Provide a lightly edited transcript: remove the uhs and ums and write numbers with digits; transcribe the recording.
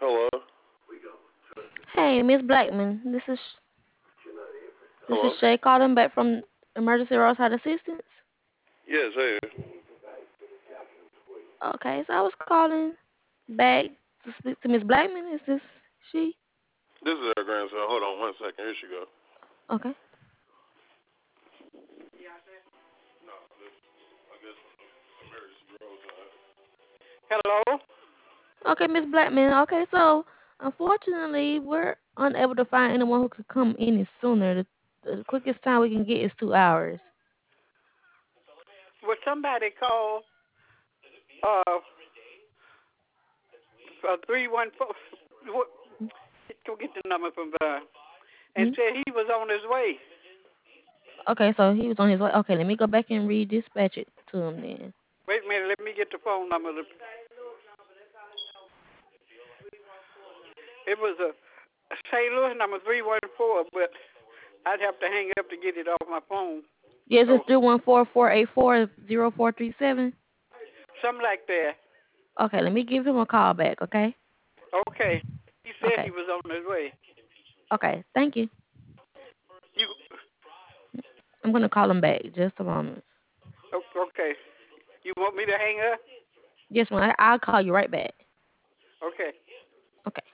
Hello. Hey, Miss Blackman, this is Hello. Shay calling back from Emergency Roadside Assistance. Yes, hey. Okay, so I was calling back to speak to Miss Blackman. Is this she? This is her grandson. Hold on 1 second. Here she go. Okay. No, this, I guess, emergency roadside. Hello? Okay, Miss Blackman. Okay, so unfortunately, we're unable to find anyone who could come any sooner. The quickest time we can get is 2 hours. Would somebody call 314? Go get the number from and Hmm. said he was on his way. Okay, so he was on his way. Okay, let me go back and redispatch it to him then. Wait a minute, let me get the phone number. It was a St. Louis number 314, but I'd have to hang up to get it off my phone. Yes, it's So 314-484-0437. something like that. Okay, let me give him a call back. Okay. Okay. He said he Okay. was on his way. Okay. Thank you. You I'm gonna call him back. Just a moment. okay? You want me to hang up? Yes, ma'am. I'll call you right back. Okay. Okay.